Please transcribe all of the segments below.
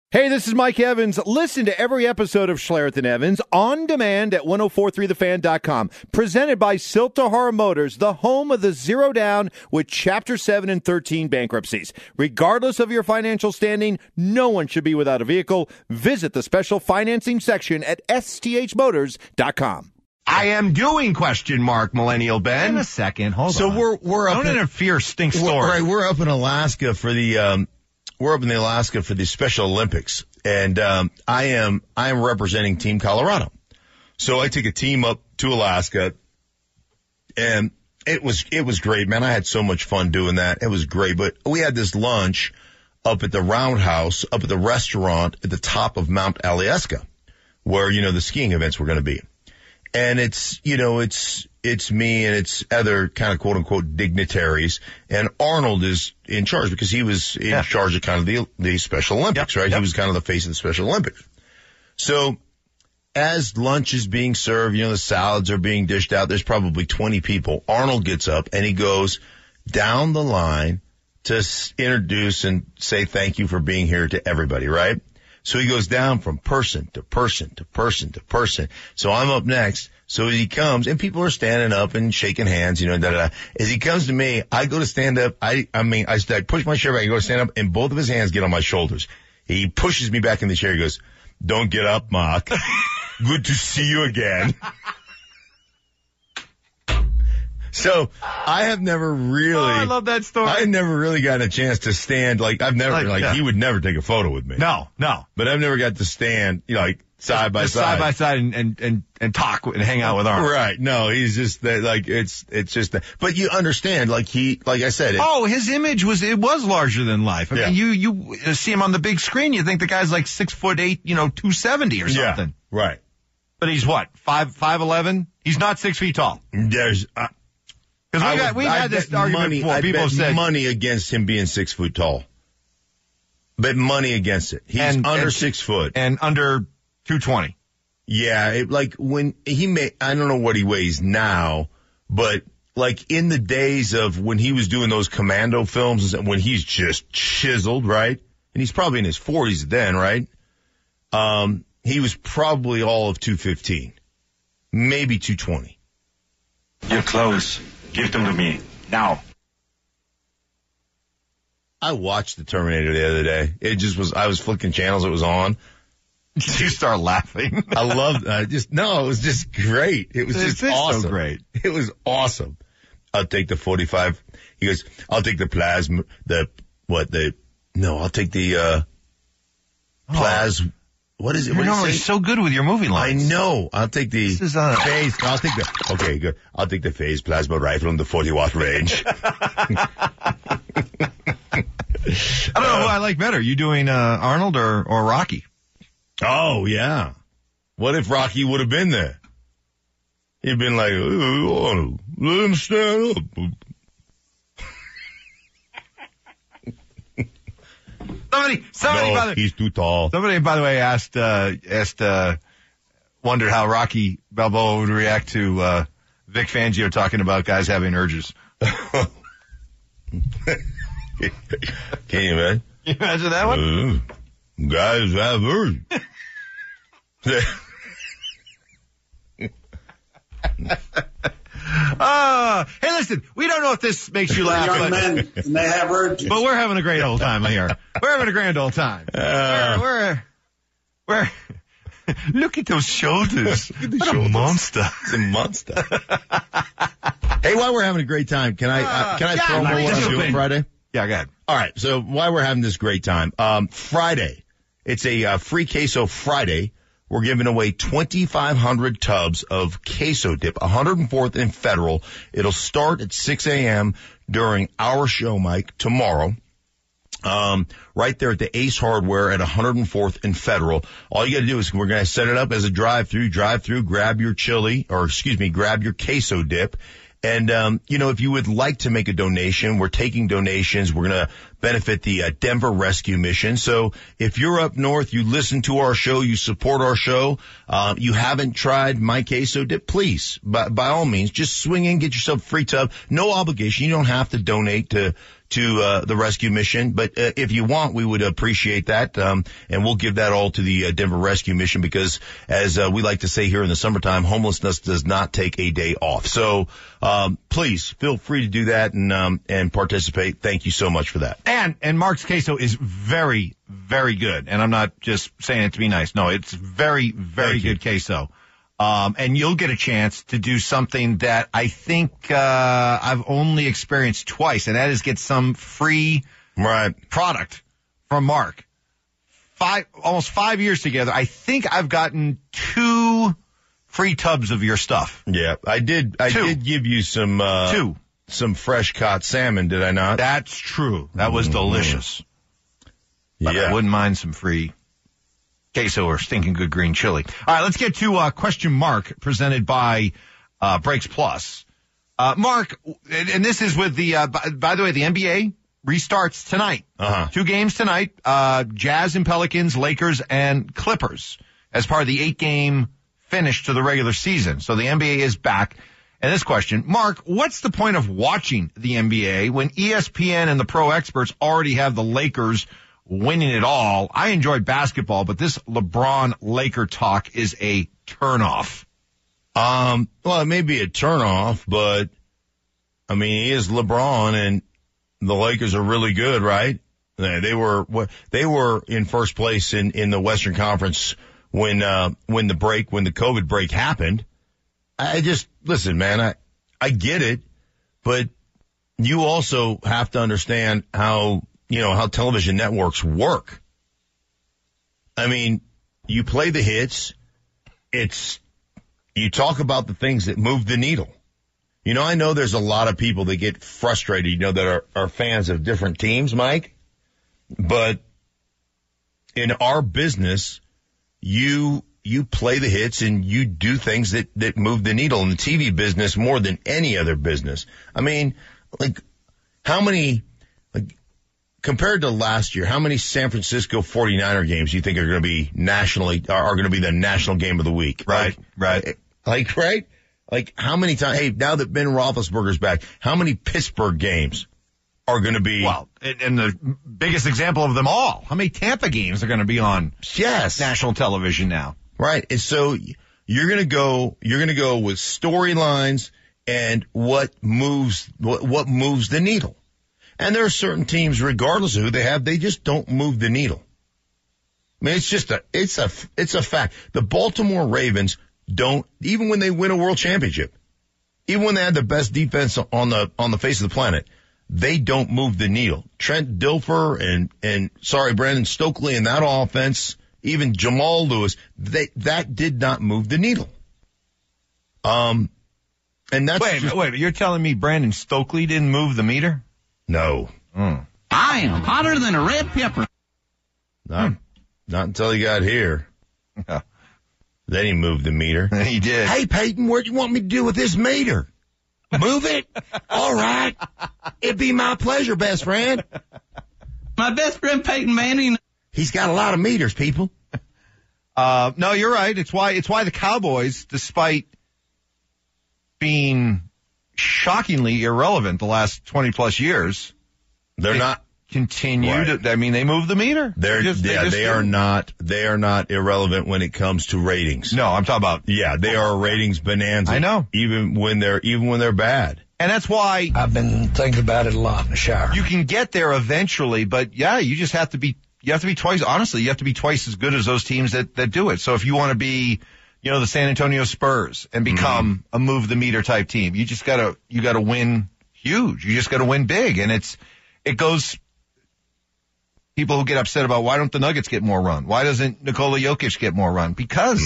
Hey, this is Mike Evans. Listen to every episode of Schlereth and Evans on demand at 1043thefan.com. Presented by Siltahara Motors, the home of the zero down with Chapter 7 and 13 bankruptcies. Regardless of your financial standing, no one should be without a vehicle. Visit the special financing section at sthmotors.com. I am doing ? Millennial Ben. In a second, hold on. So we're up. Don't interfere, stink story. Right, we're up in Alaska for the Special Olympics, and I am representing Team Colorado. So I took a team up to Alaska, and it was great, man. I had so much fun doing that. It was great. But we had this lunch up at the Roundhouse, up at the restaurant at the top of Mount Alyeska, where the skiing events were going to be. And it's me and it's other kind of quote unquote dignitaries, and Arnold is in charge because he was in charge of kind of the Special Olympics, right? He was kind of the face of the Special Olympics. So as lunch is being served, the salads are being dished out. There's probably 20 people. Arnold gets up and he goes down the line to introduce and say thank you for being here to everybody, right? So he goes down from person to person to person to person. So I'm up next. So he comes, and people are standing up and shaking hands, As he comes to me, I go to stand up. I push my chair back. I go to stand up, and both of his hands get on my shoulders. He pushes me back in the chair. He goes, "Don't get up, Mark. Good to see you again." So I have never really. Oh, I love that story. I never really gotten a chance to stand he would never take a photo with me. No. But I've never got to stand side by side and talk and hang out with Arnold. Right. No, he's just that it's just that. But you understand, I said. His image was larger than life. I mean, you see him on the big screen, you think the guy's like 6'8", 270 or something. Yeah, right. But he's what, 5'11"? He's not 6 feet tall. There's. Because we've had this argument before. People have said money against him being 6 foot tall. Bet money against it. He's under 6 foot. And under 220. Yeah, when I don't know what he weighs now, but in the days of when he was doing those commando films, when he's just chiseled, right? And he's probably in his 40s then, right? He was probably all of 215. Maybe 220. Your clothes. Give them to me, now. I watched The Terminator the other day. I was flicking channels, it was on. Did you start laughing? I loved it. It was just great. It was just awesome. So great. It was awesome. I'll take the 45. He goes, I'll take the plasma, I'll take the, plasma. What is it? You're normally so good with your movie lines. I know. I'll take the phase. Okay, good. I'll take the phase plasma rifle in the 40-watt range. I don't know who I like better. You doing Arnold or Rocky? Oh, yeah. What if Rocky would have been there? He'd been like, Arnold, let him stand up. He's too tall. Somebody, by the way, wondered how Rocky Balboa would react to Vic Fangio talking about guys having urges. Can you imagine? Can you imagine that one? Guys have urges. Hey, listen, we don't know if this makes you laugh. Young men, and they have urges. But we're having a great old time here. We're having a grand old time. We're look at those shoulders. What a monster. It's a monster. Hey, while we're having a great time, can I promo what I'm doing Friday? Yeah, go ahead. All right, so while we're having this great time, Friday, it's a free queso Friday. We're giving away 2,500 tubs of queso dip, 104th and Federal. It'll start at 6 a.m. during our show, Mike, tomorrow. Right there at the Ace Hardware at 104th and Federal. All you got to do is we're going to set it up as a drive-through, grab your grab your queso dip. And, if you would like to make a donation, we're taking donations. We're going to benefit the Denver Rescue Mission. So if you're up north, you listen to our show, you support our show, you haven't tried my queso dip, please, by all means, just swing in, get yourself a free tub. No obligation. You don't have to donate to to the rescue mission. But if you want, we would appreciate that, and we'll give that all to the Denver Rescue Mission because, as we like to say here in the summertime, homelessness does not take a day off. So please feel free to do that and participate. Thank you so much for that. And Mark's queso is very, very good. And I'm not just saying it to be nice. No, it's very, very good queso. And you'll get a chance to do something that I think I've only experienced twice, and that is get some free product from Mark. Almost 5 years together, I think I've gotten 2 free tubs of your stuff. Yeah, I did give you some fresh caught salmon, did I not? That's true. That was delicious. But I wouldn't mind some free queso or stinking good green chili. All right, let's get to question mark presented by Brakes Plus. Mark, and this is with the, by the way, the NBA restarts tonight. 2 games tonight, Jazz and Pelicans, Lakers and Clippers as part of the 8-game finish to the regular season. So the NBA is back. And this question, Mark, what's the point of watching the NBA when ESPN and the pro experts already have the Lakers winning it all? I enjoy basketball, but this LeBron-Laker talk is a turnoff. Well, it may be a turnoff, but I mean, he is LeBron and the Lakers are really good, right? They were in first place in the Western Conference when the COVID break happened. Listen, man, I get it, but you also have to understand how television networks work. I mean, you play the hits. You talk about the things that move the needle. I know there's a lot of people that get frustrated, that are fans of different teams, Mike. But in our business, you play the hits and you do things that move the needle in the TV business more than any other business. I mean, compared to last year, how many San Francisco 49er games do you think are going to be going to be the national game of the week? Right. Like how many times, hey, now that Ben Roethlisberger's back, how many Pittsburgh games are going to be? Well, and the biggest example of them all, how many Tampa games are going to be on national television now? Right. And so you're going to go with storylines and what moves the needle. And there are certain teams, regardless of who they have, they just don't move the needle. I mean, it's a fact. The Baltimore Ravens don't, even when they win a world championship, even when they had the best defense on the face of the planet, they don't move the needle. Trent Dilfer and Brandon Stokely and that offense, even Jamal Lewis, that did not move the needle. And that's wait, you're telling me Brandon Stokely didn't move the meter? No. I am hotter than a red pepper. Not until he got here. Then he moved the meter. He did. Hey, Peyton, what do you want me to do with this meter? Move it? All right. It'd be my pleasure, best friend. My best friend, Peyton Manning. He's got a lot of meters, people. No, you're right. It's why the Cowboys, despite being shockingly irrelevant the last 20 plus years, they're not continue right. to, I mean, they move the meter. They are not irrelevant when it comes to ratings. No, I'm talking about. Yeah, they are a ratings bonanza. I know. Even when they're bad. And that's why I've been thinking about it a lot in the shower. You can get there eventually, but yeah, you just have to be twice, honestly, you have to be twice as good as those teams that do it. So if you want to be, the San Antonio Spurs and become a move the meter type team, you gotta win huge. You just gotta win big. And it goes, people who get upset about why don't the Nuggets get more run? Why doesn't Nikola Jokic get more run? Because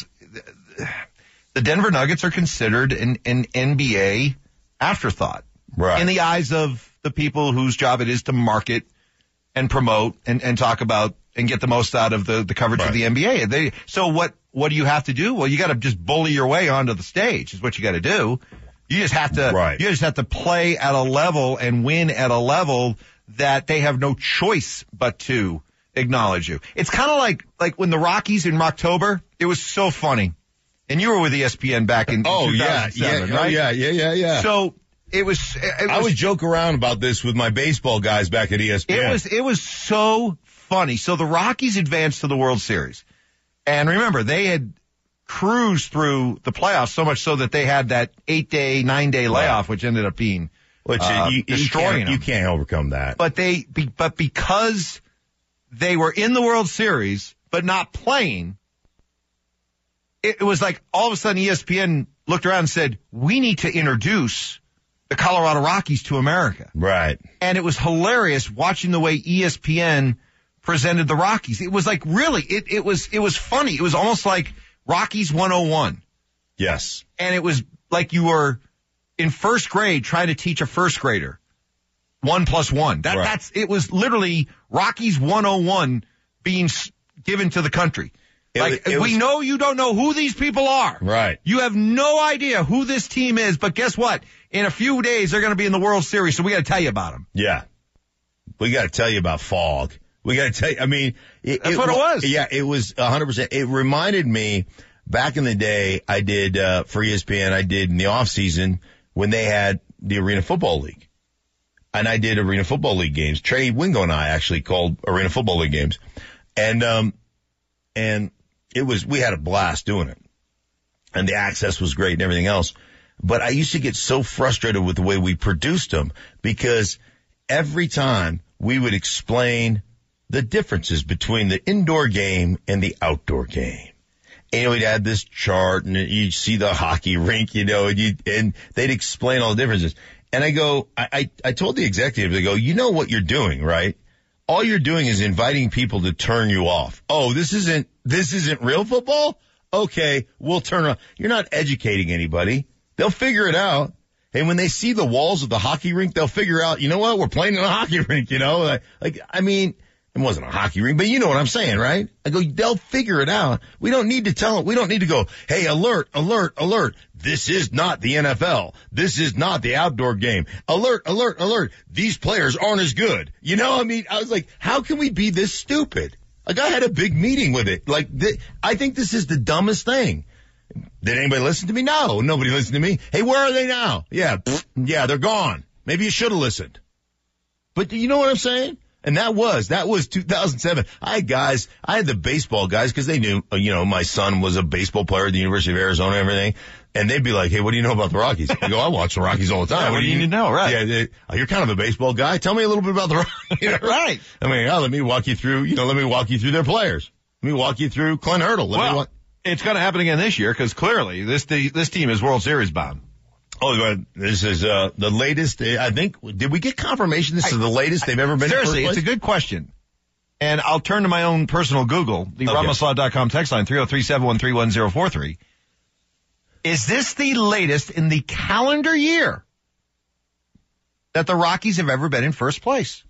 the Denver Nuggets are considered an NBA afterthought. Right. In the eyes of the people whose job it is to market and promote and talk about and get the most out of the coverage of the NBA. So what do you have to do? Well, you got to just bully your way onto the stage is what you got to do. You just have to play at a level and win at a level that they have no choice but to acknowledge you. It's kind of like when the Rockies in October, it was so funny. And you were with ESPN back in 2007, right? Yeah. So I would joke around about this with my baseball guys back at ESPN. It was so funny. So the Rockies advanced to the World Series. And remember, they had cruised through the playoffs so much so that they had that 9-day layoff, which ended up being destroying them. You can't overcome that. But because they were in the World Series but not playing, it was like all of a sudden ESPN looked around and said, we need to introduce the Colorado Rockies to America. Right. And it was hilarious watching the way ESPN presented the Rockies. It was like really, it was funny. It was almost like Rockies 101. Yes. And it was like you were in first grade trying to teach a first grader 1 + 1. It was literally Rockies 101 being given to the country. We know you don't know who these people are. Right. You have no idea who this team is, but guess what? In a few days, they're going to be in the World Series, so we got to tell you about them. Yeah. We got to tell you about Fogg. We got to tell you, I mean. That's what it was. Yeah, it was 100%. It reminded me, back in the day, I did, for ESPN, I did in the off season when they had the Arena Football League. And I did Arena Football League games. Trey Wingo and I actually called Arena Football League games. And we had a blast doing it. And the access was great and everything else. But I used to get so frustrated with the way we produced them because every time we would explain the differences between the indoor game and the outdoor game. And we'd add this chart and you'd see the hockey rink, and they'd explain all the differences. And I go, I told the executive, they go, you know what you're doing, right? All you're doing is inviting people to turn you off. Oh, this isn't real football? Okay, we'll turn off. You're not educating anybody. They'll figure it out. And when they see the walls of the hockey rink, they'll figure out, you know what? We're playing in a hockey rink, I mean, it wasn't a hockey rink, but you know what I'm saying, right? I go, they'll figure it out. We don't need to tell them. We don't need to go, hey, alert, alert, alert. This is not the NFL. This is not the outdoor game. Alert, alert, alert. These players aren't as good. I mean, I was like, how can we be this stupid? Like, I had a big meeting with it. Like, I think this is the dumbest thing. Did anybody listen to me? No, nobody listened to me. Hey, where are they now? Yeah, they're gone. Maybe you should have listened. But you know what I'm saying? And that was 2007. I had the baseball guys because they knew, my son was a baseball player at the University of Arizona and everything. And they'd be like, hey, what do you know about the Rockies? I go, I watch the Rockies all the time. Yeah, what do you need to know? Right. Yeah, you're kind of a baseball guy. Tell me a little bit about the Rockies. Right. I mean, let me walk you through, their players. Let me walk you through Clint Hurdle. It's going to happen again this year because clearly this team is World Series bound. Oh, this is the latest. I think, did we get confirmation this is the latest they've ever been? Seriously, it's a good question. And I'll turn to my own personal Google, the RamosLaw.com text line, 303-713-1043. Is this the latest in the calendar year that the Rockies have ever been in first place?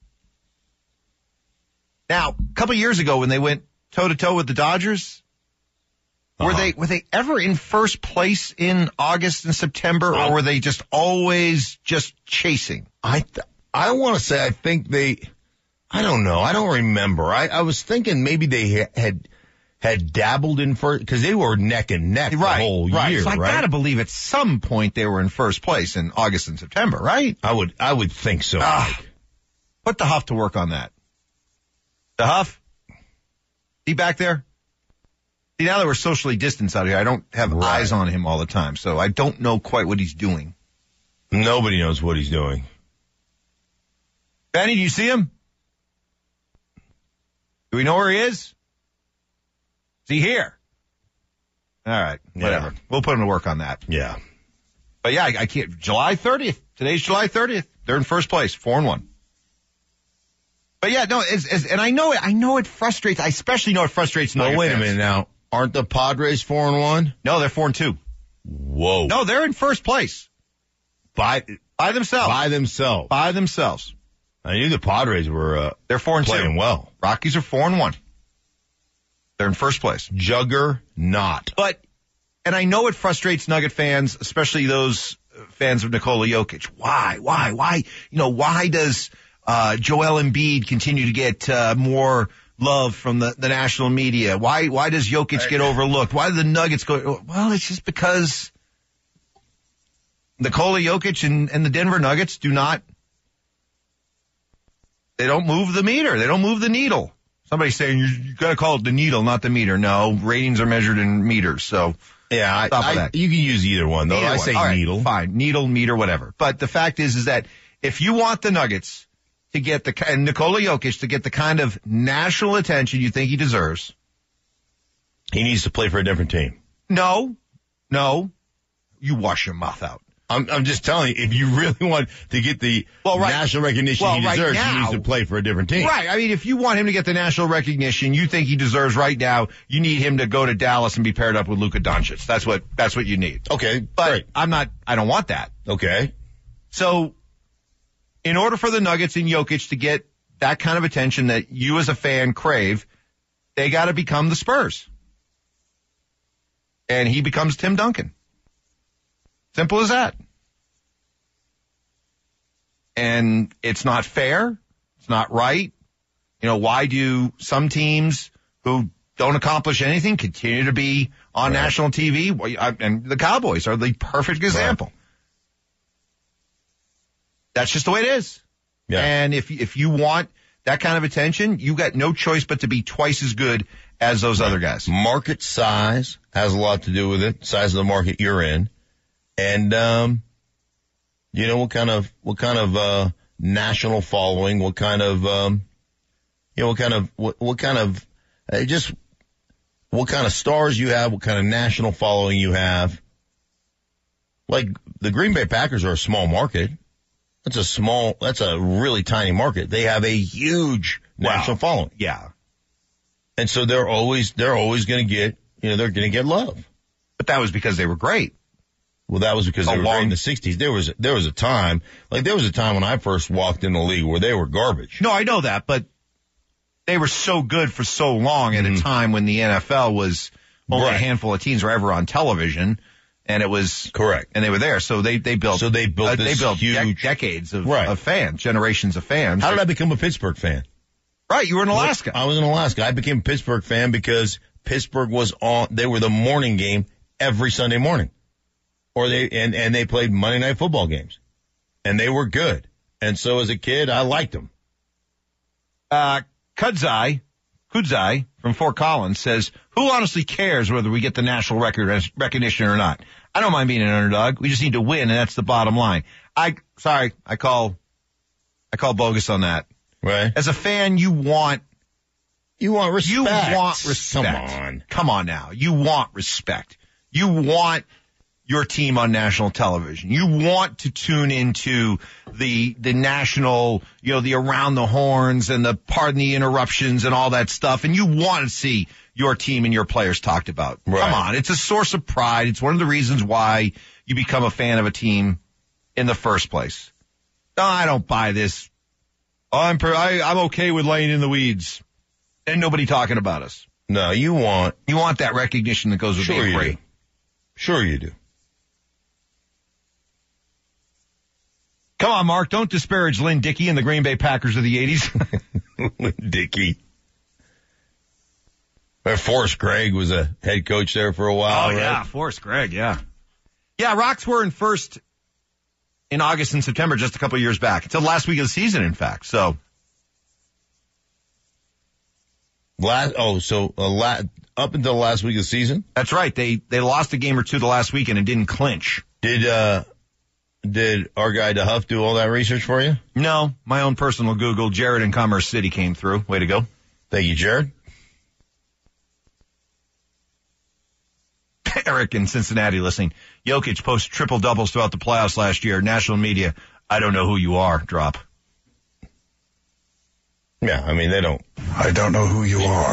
Now, a couple years ago when they went toe-to-toe with the Dodgers, were they ever in first place in August and September, or were they just always just chasing? I want to say I don't know. I don't remember. I was thinking maybe they had dabbled in first because they were neck and neck the whole year. So I gotta believe at some point they were in first place in August and September, right? I would think so. Put the Huff to work on that. The Huff, he back there? See, now that we're socially distanced out here, I don't have eyes on him all the time, so I don't know quite what he's doing. Nobody knows what he's doing. Benny, do you see him? Do we know where he is? Is he here? All right, whatever. Yeah. We'll put him to work on that. Yeah. But yeah, I can't. July 30th. Today's July 30th. They're in first place, 4-1. But yeah, no, and I know it frustrates. I especially know it frustrates. Well, wait a minute now. Aren't the Padres 4-1? No, they're 4-2. Whoa. No, they're in first place. By themselves. By themselves. I knew the Padres were they're 4-2. playing well. Rockies are 4-1. They're in first place. Juggernaut. And I know it frustrates Nugget fans, especially those fans of Nikola Jokic. Why? Why does Joel Embiid continue to get more love from the national media? Why does Jokic get overlooked? Why do the Nuggets go? Well, it's just because Nikola Jokic and the Denver Nuggets they don't move the meter. They don't move the needle. Somebody's saying you got to call it the needle, not the meter. No, ratings are measured in meters. So yeah, you can use either one though. I say needle. Fine, needle, meter, whatever. But the fact is that if you want the Nuggets to get and Nikola Jokic to get the kind of national attention you think he deserves, he needs to play for a different team. No, you wash your mouth out. I'm just telling you, if you really want to get the national recognition he deserves, he needs to play for a different team. Right. I mean, if you want him to get the national recognition you think he deserves right now, you need him to go to Dallas and be paired up with Luka Doncic. That's what you need. Okay. But great. I don't want that. Okay. So, in order for the Nuggets and Jokic to get that kind of attention that you as a fan crave, they got to become the Spurs. And he becomes Tim Duncan. Simple as that. And it's not fair. It's not right. Why do some teams who don't accomplish anything continue to be on national TV? And the Cowboys are the perfect example. Right. That's just the way it is. Yeah. And if you want that kind of attention, you got no choice but to be twice as good as those other guys. Market size has a lot to do with it. Size of the market you're in. And, what kind of national following, what kind of stars you have, what kind of national following you have. Like the Green Bay Packers are a small market. That's a really tiny market. They have a huge national following. Yeah. And so they're always going to get, they're going to get love. But that was because they were great. Well, that was because they were great in the 60s. There was a time when I first walked in the league where they were garbage. No, I know that, but they were so good for so long at a time when the NFL was only a handful of teams were ever on television, and it was correct. And they were there, so they built huge decades of fans, generations of fans. How did I become a Pittsburgh fan? Right, you were in Alaska. I was in Alaska. I became a Pittsburgh fan because Pittsburgh was they were the morning game every Sunday morning. Or they played Monday Night Football games. And they were good. And so as a kid, I liked them. Kudzai from Fort Collins says, who honestly cares whether we get the national recognition or not? I don't mind being an underdog. We just need to win, and that's the bottom line. I call bogus on that. Right. As a fan, you want respect. You want respect. Come on now. You want respect. You want your team on national television. You want to tune into the national, the around the horns and the pardon the interruptions and all that stuff. And you want to see your team and your players talked about. Right. Come on. It's a source of pride. It's one of the reasons why you become a fan of a team in the first place. No, I don't buy this. I'm okay with laying in the weeds. Ain't nobody talking about us. No, you want that recognition that goes with being great. Sure you do. Come on, Mark. Don't disparage Lynn Dickey and the Green Bay Packers of the 80s. Lynn Dickey. Forrest Gregg was a head coach there for a while. Oh, yeah. Right? Forrest Gregg, yeah. Yeah, Rocks were in first in August and September just a couple of years back. Until the last week of the season, in fact. So. Up until the last week of the season? That's right. They lost a game or two the last week and it didn't clinch. Did our guy DeHuff do all that research for you? No, my own personal Google. Jared in Commerce City came through. Way to go. Thank you, Jared. Eric in Cincinnati listening. Jokic posted triple doubles throughout the playoffs last year. National media, I don't know who you are, drop. Yeah, I mean, they don't. I don't know who you are.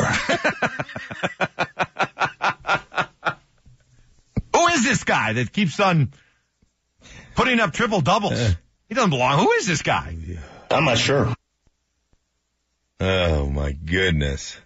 Who is this guy that keeps on putting up triple doubles? He doesn't belong. Who is this guy? I'm not sure. Oh, my goodness.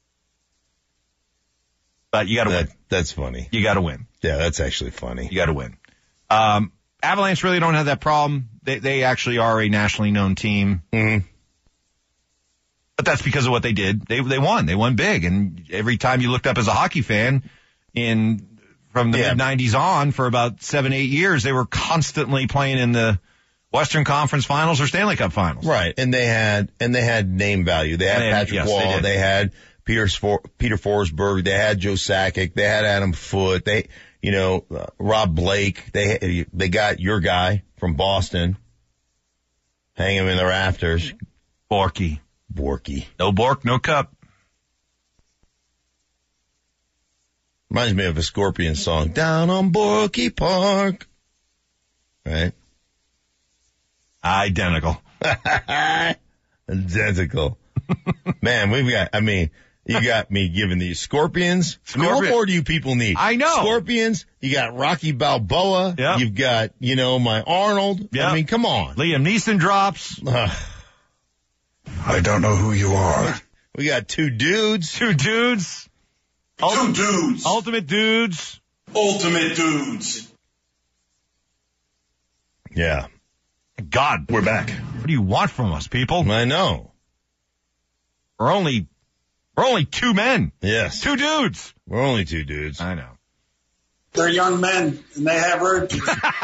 But you got to win. That's funny. You got to win. Yeah, that's actually funny. You got to win. Avalanche really don't have that problem. They actually are a nationally known team. Mm-hmm. But that's because of what they did. They won. They won big. And every time you looked up as a hockey fan from the mid-'90s on for about 7-8 years. They were constantly playing in the Western Conference Finals or Stanley Cup Finals. Right, and they had name value. They had Patrick Wall. They had Peter Forsberg. They had Joe Sakic. They had Adam Foote. Rob Blake. They got your guy from Boston. Hang him in the rafters. Borky. No Bork, no cup. Reminds me of a Scorpion song. Down on Borky Park. Right? Identical. Identical. Man, you got me giving these Scorpions. What more do you people need? I know. Scorpions, you got Rocky Balboa. Yep. You've got, my Arnold. Yep. I mean, come on. Liam Neeson drops. I don't know who you are. We got two dudes. Two dudes. Ultimate dudes. Ultimate dudes. Yeah. God. We're back. What do you want from us, people? I know. We're only two men. Yes. Two dudes. We're only two dudes. I know. They're young men, and they have urges.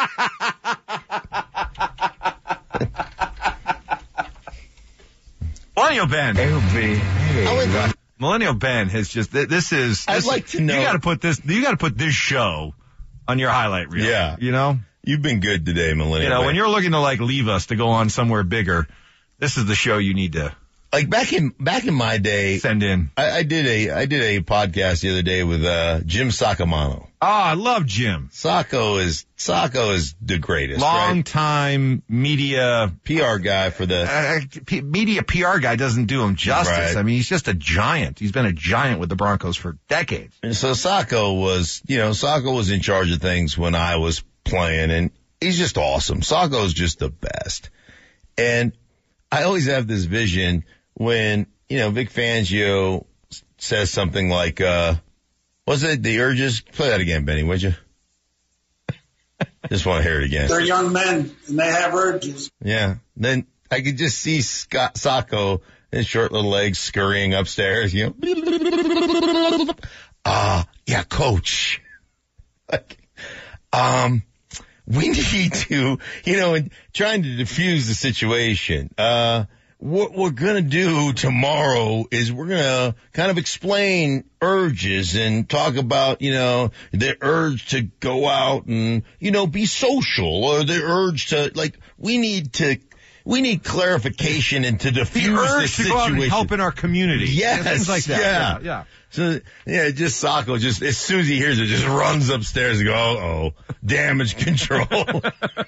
Millennial Ben. LBA. Millennial Ben has just, I'd like to know. You gotta put this show on your highlight reel. Yeah. You've been good today, Millennial Ben. When you're looking to leave us to go on somewhere bigger, this is the show you need to back in my day, send in. I did a podcast the other day with Jim Sacamano. Oh, I love Jim. Sacco is the greatest. Long time media PR guy for the media PR guy doesn't do him justice. Right. I mean, he's just a giant. He's been a giant with the Broncos for decades. And so Sacco was in charge of things when I was playing, and he's just awesome. Sacco's just the best. And I always have this vision when, Vic Fangio says something like, was it the urges? Play that again, Benny, would you? Just want to hear it again. They're young men, and they have urges. Yeah. Then I could just see Sacco, his short little legs scurrying upstairs, yeah, coach. We need to, trying to diffuse the situation. What we're going to do tomorrow is we're going to kind of explain urges and talk about, the urge to go out and, be social, or the urge to, we need clarification and to diffuse the urge the situation. To go out and help in our community. Yes. Things like that. Yeah. So, just Sacco, just as soon as he hears it, just runs upstairs and goes, damage control.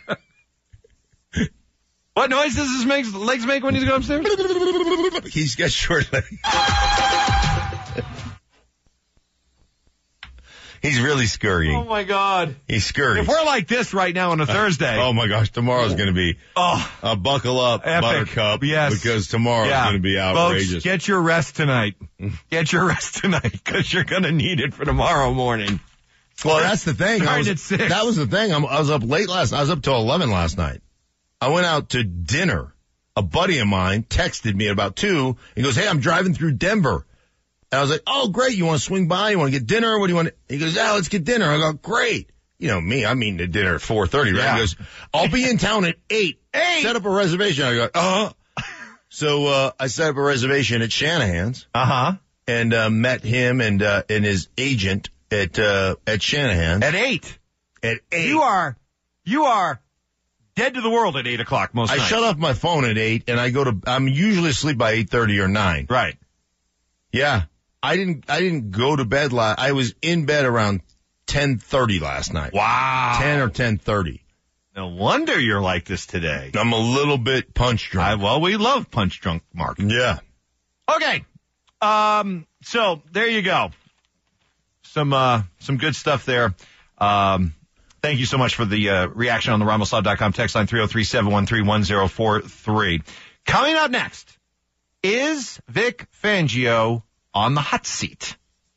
What noise does his legs make when he's going upstairs? He's got short legs. He's really scurrying. Oh, my God. He's scurrying. If we're like this right now on a Thursday. Oh, my gosh. Tomorrow's going to be, buckle up, epic. Buttercup. Yes. Because tomorrow's going to be outrageous. Folks, get your rest tonight. Get your rest tonight, because you're going to need it for tomorrow morning. Well, that's the thing. That was the thing. I was up late last night. I was up till 11 last night. I went out to dinner. A buddy of mine texted me at about 2. He goes, hey, I'm driving through Denver. And I was like, oh, great. You want to swing by? You want to get dinner? What do you want? He goes, let's get dinner. I go, great. Me, I'm eating at dinner at 4:30, right? Yeah. He goes, I'll be in town at 8. 8? Set up a reservation. I go, So, I set up a reservation at Shanahan's. And, met him and his agent at Shanahan's. At 8. At 8. You are dead to the world at 8 o'clock most nights. I shut off my phone at 8 and I'm usually asleep by 8:30 or 9. Right. Yeah. I didn't go to bed I was in bed around 10:30 last night. Wow. 10 or 10:30. No wonder you're like this today. I'm a little bit punch drunk. We love punch drunk, Mark. Yeah. Okay. So there you go. Some good stuff there. Thank you so much for the reaction on the RamosLaw.com text line 303-713-1043. Coming up next, is Vic Fangio on the hot seat?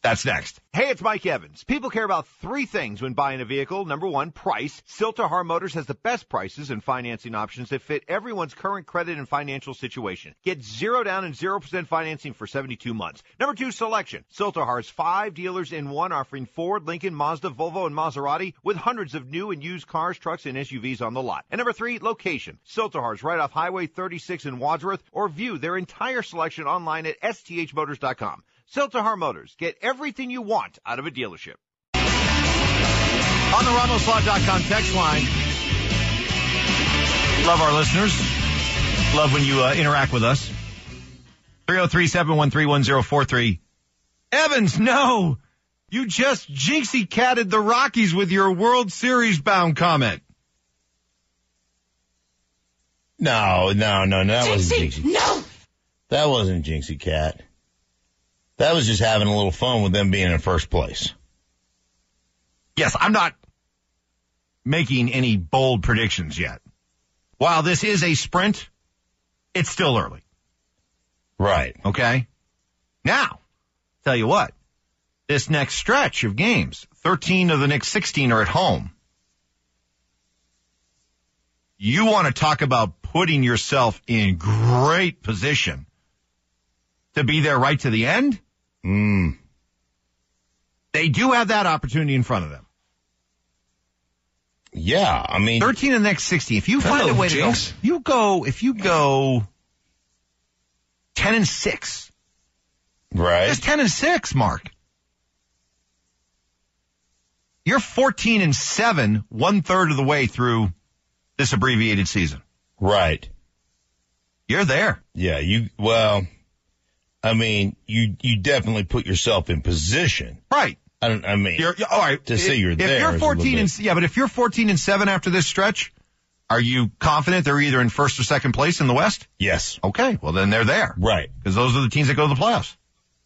That's next. Hey, it's Mike Evans. People care about three things when buying a vehicle. Number one, price. Siltahar Motors has the best prices and financing options that fit everyone's current credit and financial situation. Get 0 down and 0% financing for 72 months. Number two, selection. Siltahar has 5 dealers in one, offering Ford, Lincoln, Mazda, Volvo, and Maserati, with hundreds of new and used cars, trucks, and SUVs on the lot. And number three, location. Siltahar is right off Highway 36 in Wadsworth, or view their entire selection online at sthmotors.com. Siltahar Motors. Get everything you want out of a dealership. On the RamosLaw.com text line. Love our listeners. Love when you interact with us. 303-713-1043. Evans, no! You just jinxie catted the Rockies with your World Series bound comment. No, that wasn't Jinxie. No! That wasn't Jinxie Cat. That was just having a little fun with them being in first place. Yes, I'm not making any bold predictions yet. While this is a sprint, it's still early. Right. Okay? Now, tell you what, this next stretch of games, 13 of the next 16 are at home. You want to talk about putting yourself in great position to be there right to the end? They do have that opportunity in front of them. Yeah, I mean 13 in the next 60. If you find a way to go, if you go 10-6. Right. Just 10-6, Mark. You're 14-7, 1/3 of the way through this abbreviated season. Right. You're there. Yeah, you definitely put yourself in position. Right. All right. To say you're there. If you're 14 but if you're 14-7 after this stretch, are you confident they're either in first or second place in the West? Yes. Okay. Well, then they're there. Right. Because those are the teams that go to the playoffs.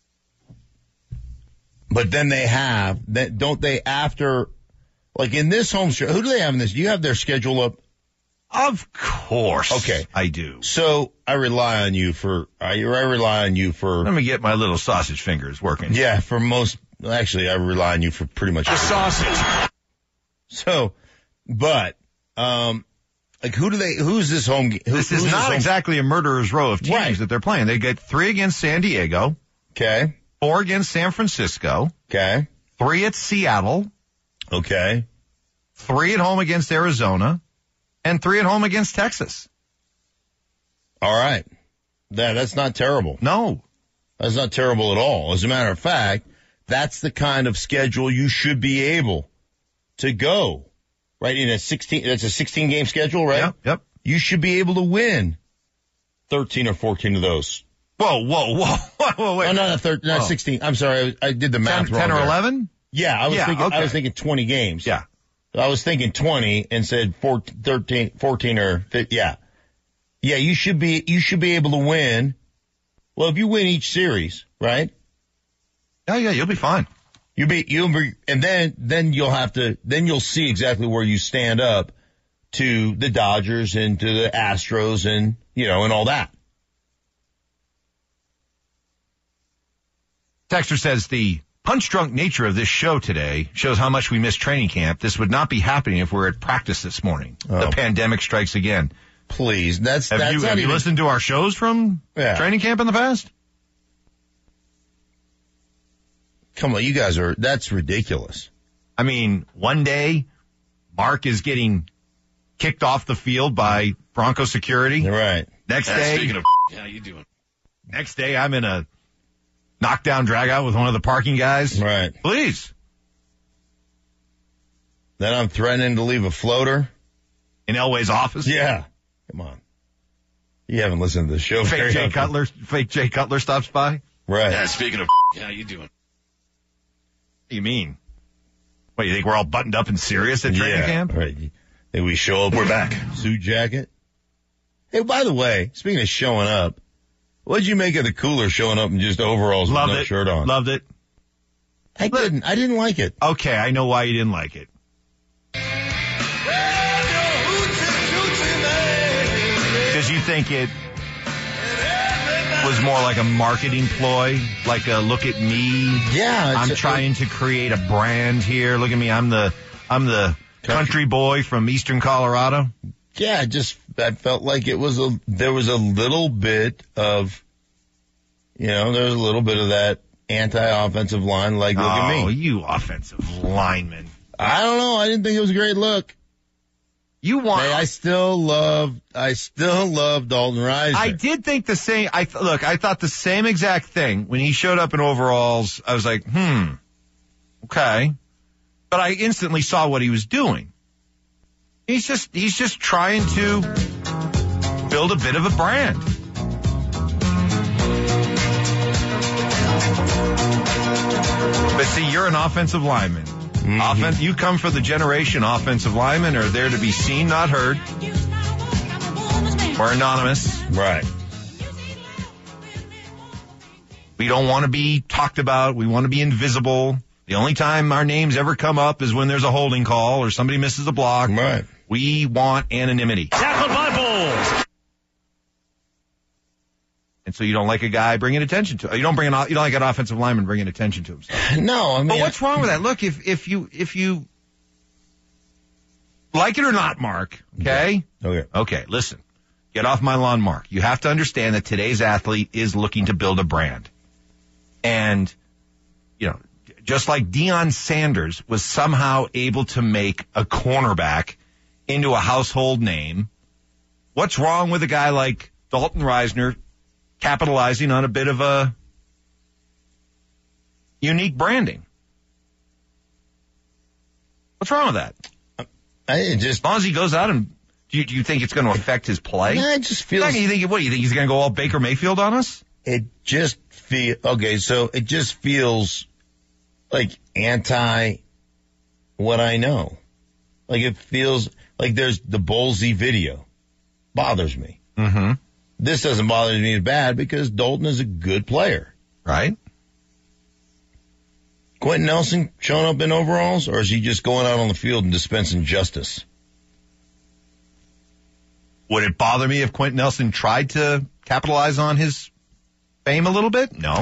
But then don't they after, like in this home stretch, who do they have in this? Do you have their schedule up? Of course. Okay. I do. So I rely on you for. Let me get my little sausage fingers working. Yeah, for most. Actually, I rely on you for pretty much. The sausage. So, but, like who's this home? This is not exactly a murderer's row of teams that they're playing. They get 3 against San Diego. Okay. 4 against San Francisco. Okay. 3 at Seattle. Okay. 3 at home against Arizona. And 3 at home against Texas. All right. That's not terrible. No. That's not terrible at all. As a matter of fact, that's the kind of schedule you should be able to go. Right? That's a 16-game schedule, right? Yep. You should be able to win 13 or 14 of those. Whoa, wait. No, not 16. I'm sorry. I did the math wrong. 10 or there. 11? Yeah, I was thinking 20 games. Yeah. I was thinking 20 and said 14 or 15. Yeah. Yeah, you should be able to win. Well, if you win each series, right? Yeah, you'll be fine. And then you'll see exactly where you stand up to the Dodgers and to the Astros and, and all that. Texter says the punch-drunk nature of this show today shows how much we miss training camp. This would not be happening if we were at practice this morning. Oh. The pandemic strikes again. Please. Have you listened to our shows from training camp in the past? Come on, that's ridiculous. I mean, one day, Mark is getting kicked off the field by Bronco security. Right. Next day, speaking of, how you doing? Next day, I'm in a knockdown dragout with one of the parking guys. Right. Please. Then I'm threatening to leave a floater. In Elway's office? Yeah. Come on. You haven't listened to the show. Fake Jay Cutler stops by? Right. Yeah, speaking of, how you doing? What do you mean? What, you think we're all buttoned up and serious at training camp? Right. Then we show up. We're back. Suit jacket. Hey, by the way, speaking of showing up, what'd you make of the Cooler showing up in just overalls with no shirt on? Loved it. I didn't like it. Okay, I know why you didn't like it. Because you think it was more like a marketing ploy, like a look at me. Yeah. I'm trying to create a brand here. Look at me. I'm the country boy from Eastern Colorado. Yeah, I felt like there was a little bit of, there was a little bit of that anti-offensive line, like, look at me. Oh, you offensive lineman. I don't know. I didn't think it was a great look. I still love Dalton Risner. I did think the same. I thought the same exact thing when he showed up in overalls. I was like, okay. But I instantly saw what he was doing. He's just trying to build a bit of a brand. But see, you're an offensive lineman. Mm-hmm. You come for the generation offensive linemen are there to be seen, not heard, or anonymous. Right. We don't want to be talked about. We want to be invisible. The only time our names ever come up is when there's a holding call or somebody misses a block. Right. We want anonymity. Tackled by Bulls. And so you don't like a guy bringing attention to. You don't like an offensive lineman bringing attention to himself. No, I mean. But what's wrong with that? Look, if you like it or not, Mark. Okay. Okay. Listen, get off my lawn, Mark. You have to understand that today's athlete is looking to build a brand, and just like Deion Sanders was somehow able to make a cornerback into a household name, what's wrong with a guy like Dalton Risner capitalizing on a bit of a unique branding? What's wrong with that? As long as he goes out and do you think it's going to affect his play? Yeah, it just feels. What do you think he's going to go all Baker Mayfield on us? It just feels like anti what I know. Like it feels like there's the Ballsy video. Bothers me. Mm-hmm. This doesn't bother me as bad because Dalton is a good player. Right. Quentin Nelson showing up in overalls, or is he just going out on the field and dispensing justice? Would it bother me if Quentin Nelson tried to capitalize on his fame a little bit? No.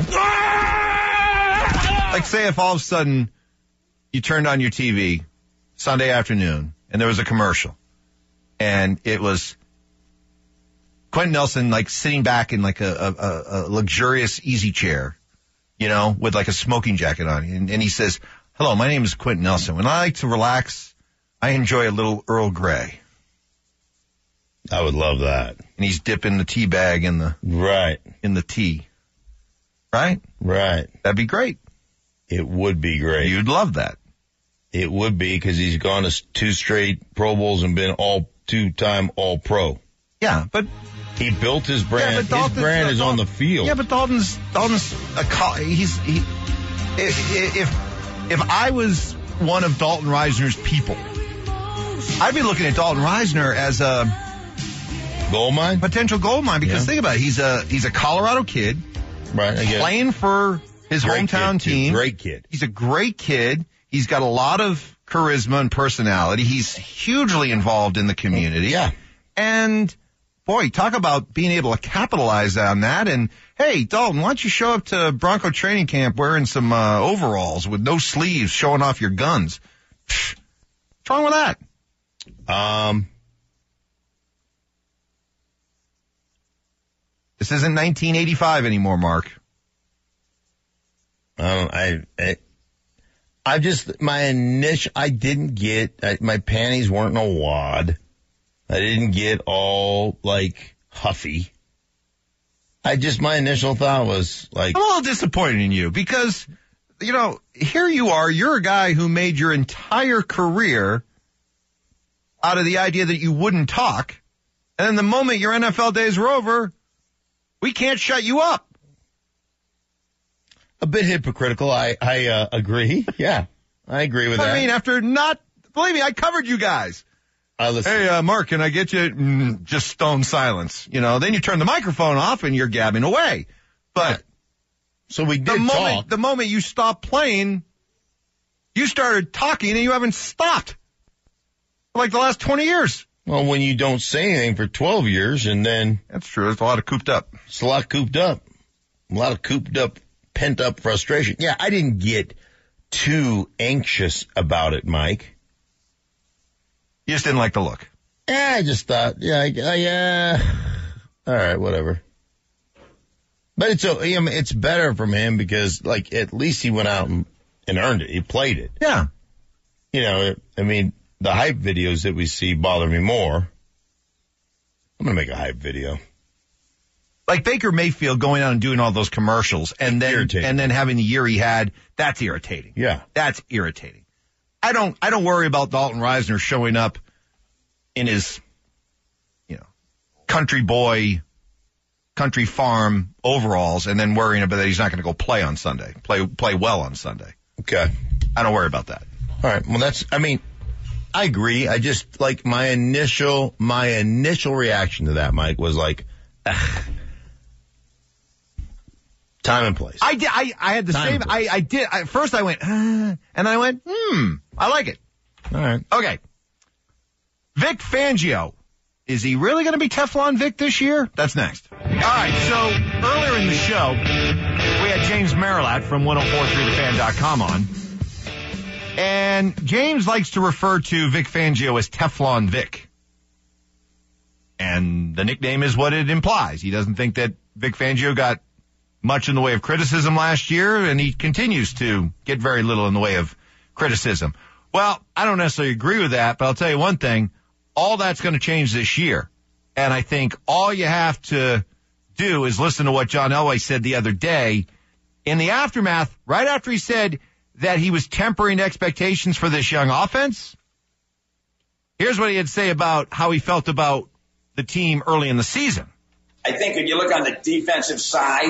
Like say if all of a sudden you turned on your TV Sunday afternoon and there was a commercial and it was Quentin Nelson like sitting back in like a luxurious easy chair, with like a smoking jacket on. And he says, "Hello, my name is Quentin Nelson. When I like to relax, I enjoy a little Earl Grey." I would love that. And he's dipping the tea bag in the tea. Right? Right. That'd be great. It would be great. You'd love that. It would be because he's gone to 2 straight Pro Bowls and been 2-time All-Pro. Yeah, but he built his brand. Yeah, his brand is on the field. Yeah, but Dalton's if I was one of Dalton Risner's people, I'd be looking at Dalton Risner as a gold mine, potential gold mine. Because think about it, he's a Colorado kid, right? Playing for his hometown team. Great kid. He's a great kid. He's got a lot of charisma and personality. He's hugely involved in the community. Yeah, and boy, talk about being able to capitalize on that. And hey, Dalton, why don't you show up to Bronco training camp wearing some overalls with no sleeves, showing off your guns? What's wrong with that? This isn't 1985 anymore, Mark. I didn't get, my panties weren't in a wad. I didn't get all, huffy. My initial thought was, I'm a little disappointed in you because, here you are, you're a guy who made your entire career out of the idea that you wouldn't talk, and then the moment your NFL days were over, we can't shut you up. A bit hypocritical, I agree. Yeah, I agree with that. I mean, believe me, I covered you guys. Hey, Mark, can I get you? Just stone silence. Then you turn the microphone off and you're gabbing away. But so we did talk. The moment you stopped playing, you started talking and you haven't stopped for the last 20 years. Well, when you don't say anything for 12 years and then. That's true. It's a lot cooped up. It's a lot cooped up. A lot of cooped up, pent up frustration. Yeah, I didn't get too anxious about it, Mike. You just didn't like the look. Yeah, I just thought, yeah. All right, whatever. But it's better from him because, like, at least he went out and earned it. He played it. Yeah. You know, I mean, the hype videos that we see bother me more. I'm going to make a hype video. Like Baker Mayfield going out and doing all those commercials and then having the year he had, that's irritating. Yeah. That's irritating. I don't worry about Dalton Risner showing up in his, country boy, country farm overalls and then worrying about that he's not going to go play on Sunday, play well on Sunday. Okay. I don't worry about that. All right. Well, I agree. I just, like, my initial reaction to that, Mike, was like, time and place. I had the time same, I did. At first I went, and then I went, I like it. All right. Okay. Vic Fangio. Is he really going to be Teflon Vic this year? That's next. All right. So earlier in the show, we had James Marilat from 1043thefan.com on. And James likes to refer to Vic Fangio as Teflon Vic. And the nickname is what it implies. He doesn't think that Vic Fangio got much in the way of criticism last year, and he continues to get very little in the way of criticism. Well, I don't necessarily agree with that, but I'll tell you one thing. All that's going to change this year. And I think all you have to do is listen to what John Elway said the other day in the aftermath, right after he said that he was tempering expectations for this young offense. Here's what he had to say about how he felt about the team early in the season. I think if you look on the defensive side,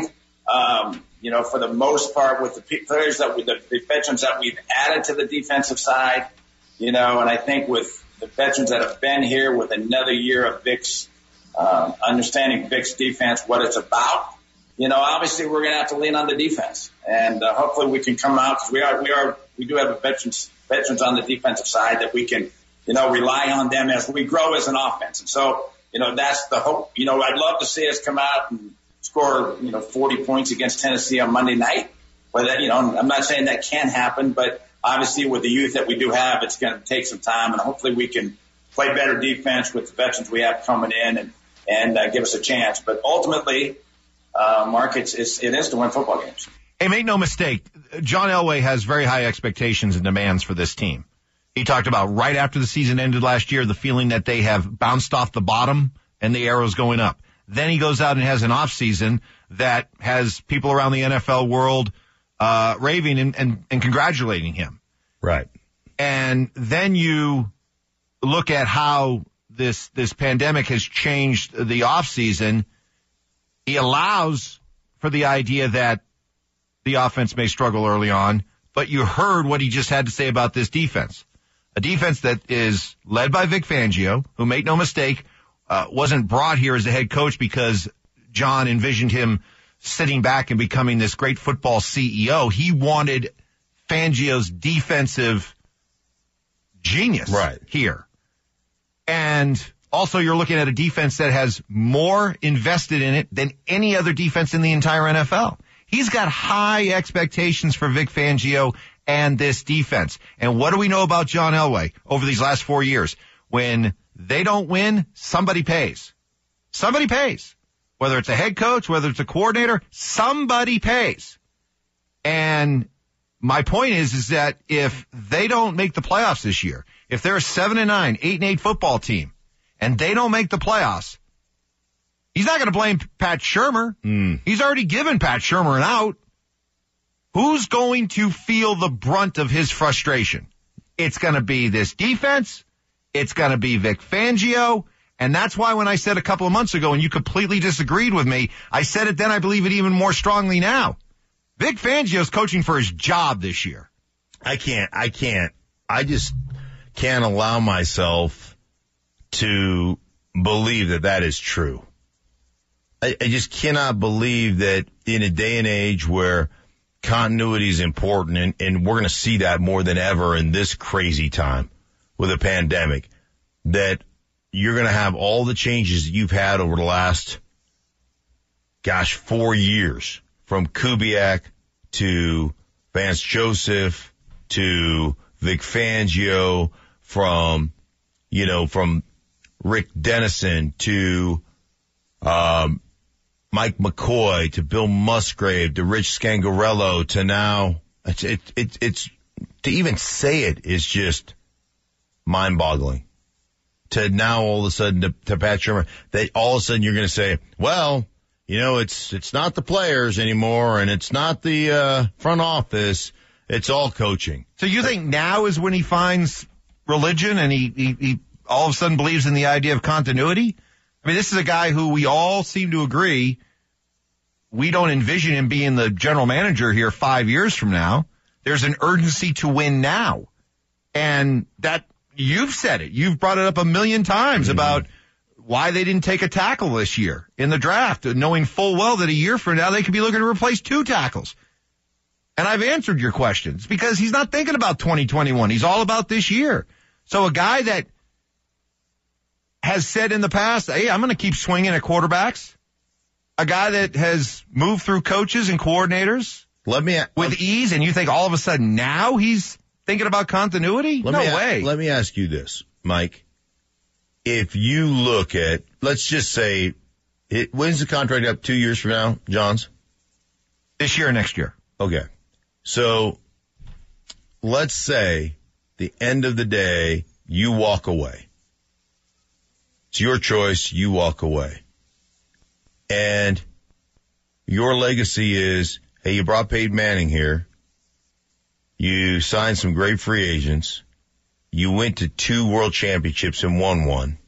for the most part with the players the veterans that we've added to the defensive side, and I think with the veterans that have been here with another year of Vic's, understanding Vic's defense, what it's about, obviously we're going to have to lean on the defense, and hopefully we can come out because we do have veterans on the defensive side that we can, rely on them as we grow as an offense. And so, that's the hope. I'd love to see us come out and score, 40 points against Tennessee on Monday night. But that, I'm not saying that can't happen, but obviously with the youth that we do have, it's going to take some time, and hopefully we can play better defense with the veterans we have coming in and give us a chance. But ultimately, Mark, it is to win football games. Hey, make no mistake, John Elway has very high expectations and demands for this team. He talked about right after the season ended last year, the feeling that they have bounced off the bottom and the arrow's going up. Then he goes out and has an off season that has people around the NFL world raving and congratulating him. Right. And then you look at how this pandemic has changed the off season. He allows for the idea that the offense may struggle early on, but you heard what he just had to say about this defense. A defense that is led by Vic Fangio, who, make no mistake, wasn't brought here as a head coach because John envisioned him sitting back and becoming this great football CEO. He wanted Fangio's defensive genius here. And also you're looking at a defense that has more invested in it than any other defense in the entire NFL. He's got high expectations for Vic Fangio and this defense. And what do we know about John Elway over these last 4 years? When they don't win, somebody pays. Somebody pays. Whether it's a head coach, whether it's a coordinator, somebody pays. And my point is that if they don't make the playoffs this year, if they're a 7-9, 8-8 football team, and they don't make the playoffs, he's not going to blame Pat Shurmur. He's already given Pat Shurmur an out. Who's going to feel the brunt of his frustration? It's going to be this defense. It's going to be Vic Fangio. And that's why when I said a couple of months ago, and you completely disagreed with me, I said it then, I believe it even more strongly now. Vic Fangio's coaching for his job this year. I just can't allow myself to believe that is true. I just cannot believe that in a day and age where continuity is important, and we're going to see that more than ever in this crazy time with a pandemic, that you're going to have all the changes that you've had over the last, 4 years. from Kubiak to Vance Joseph to Vic Fangio, from Rick Dennison to Mike McCoy to Bill Musgrave to Rich Scangarello to now, it's to even say it is just mind-boggling. To now all of a sudden to Pat Shurmur, that all of a sudden you're going to say, well, it's not the players anymore, and it's not the front office. It's all coaching. So you think now is when he finds religion and he all of a sudden believes in the idea of continuity? I mean, this is a guy who we all seem to agree we don't envision him being the general manager here 5 years from now. There's an urgency to win now. And that, you've said it. You've brought it up a million times about why they didn't take a tackle this year in the draft, knowing full well that a year from now they could be looking to replace 2 tackles. And I've answered your questions because he's not thinking about 2021. He's all about this year. So a guy that has said in the past, hey, I'm going to keep swinging at quarterbacks. A guy that has moved through coaches and coordinators with ease, and you think all of a sudden now he's thinking about continuity? No way. Let me ask you this, Mike. If you look at, let's just say, when's the contract up 2 years from now, Johns? This year or next year. Okay. So let's say the end of the day, you walk away. It's your choice. You walk away. And your legacy is, hey, you brought Peyton Manning here. You signed some great free agents. You went to 2 world championships and won 1.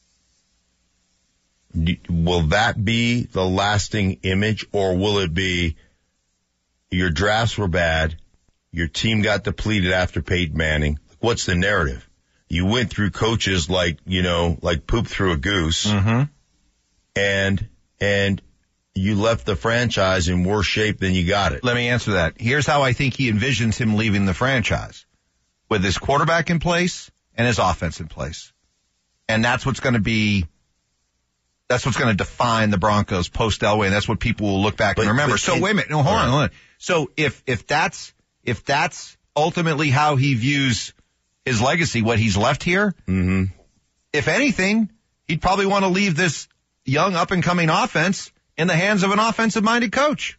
Will that be the lasting image, or will it be your drafts were bad, your team got depleted after Peyton Manning? What's the narrative? You went through coaches like poop through a goose, and you left the franchise in worse shape than you got it. Let me answer that. Here's how I think he envisions him leaving the franchise. With his quarterback in place and his offense in place. And that's what's going to define the Broncos post Elway, and that's what people will look back and remember. So wait a minute. No, hold on. So if that's ultimately how he views his legacy, what he's left here, if anything, he'd probably want to leave this young up-and-coming offense in the hands of an offensive-minded coach.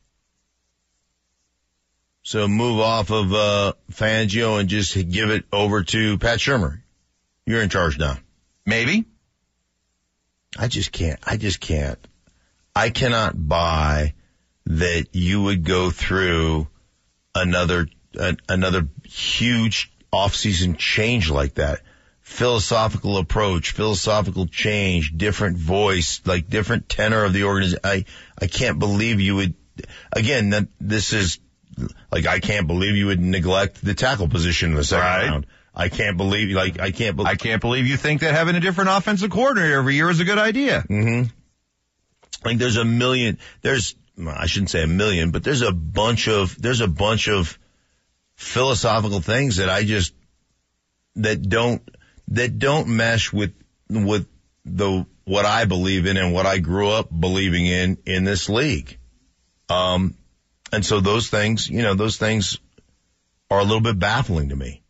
So move off of Fangio and just give it over to Pat Shurmur. You're in charge now. Maybe. I just can't. I cannot buy that you would go through another huge off-season change like that. Philosophical approach, philosophical change, different voice, like different tenor of the organization. I can't believe you would, again, this is, like, I can't believe you would neglect the tackle position in the second round. I can't believe you think that having a different offensive coordinator every year is a good idea. Like there's I shouldn't say a million, but there's a bunch of philosophical things that that don't mesh with what I believe in and what I grew up believing in this league. And so those things are a little bit baffling to me.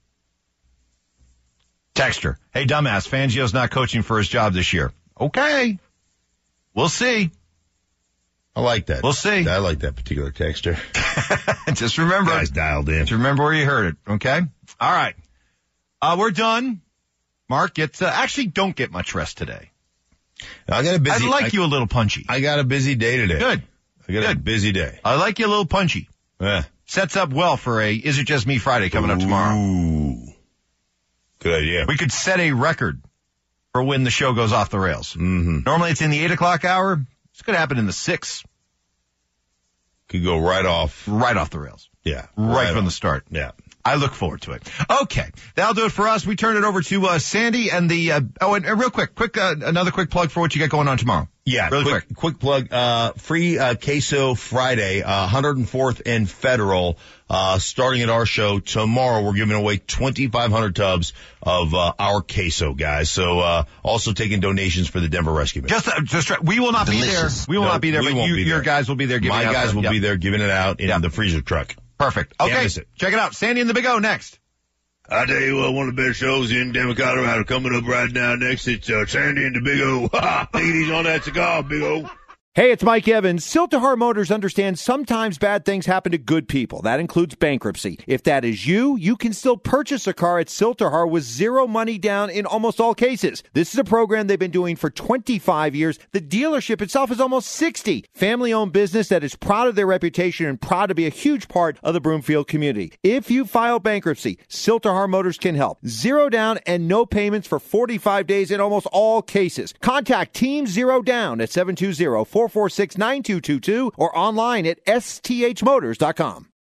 Texter, hey dumbass, Fangio's not coaching for his job this year. Okay. We'll see. I like that. We'll see. I like that particular texter. Just remember. Guys dialed in. Just remember where you heard it, okay? All right. We're done. Mark, actually don't get much rest today. I'd like you a little punchy. I got a busy day today. Good. I got a busy day. I like you a little punchy. Yeah. Sets up well for a Is It Just Me Friday coming up tomorrow. Ooh. Good idea. We could set a record for when the show goes off the rails. Normally it's in the 8 o'clock hour. It's going to happen in the 6. Could go right off the rails. Yeah. Right from the start. Yeah. I look forward to it. Okay. That'll do it for us. We turn it over to Sandy and and real quick, another quick plug for what you got going on tomorrow. Yeah, really quick plug. Free Queso Friday, 104th and Federal. Starting at our show tomorrow, we're giving away 2,500 tubs of our queso, guys. So also taking donations for the Denver Rescue Mission. We will not be there. We will not be there, but your guys will be there giving it out. My guys will be there giving it out in the freezer truck. Perfect. Okay, check it out. Sandy and the Big O next. I tell you what, one of the best shows in Denver, Colorado coming up right now. Next, it's Sandy and the Big O. Take it easy on that cigar, Big O. Hey, it's Mike Evans. Siltahar Motors understands sometimes bad things happen to good people. That includes bankruptcy. If that is you, you can still purchase a car at Siltahar with zero money down in almost all cases. This is a program they've been doing for 25 years. The dealership itself is almost 60. Family-owned business that is proud of their reputation and proud to be a huge part of the Broomfield community. If you file bankruptcy, Siltahar Motors can help. Zero down and no payments for 45 days in almost all cases. Contact Team Zero Down at 720-446-9222 or online at sthmotors.com.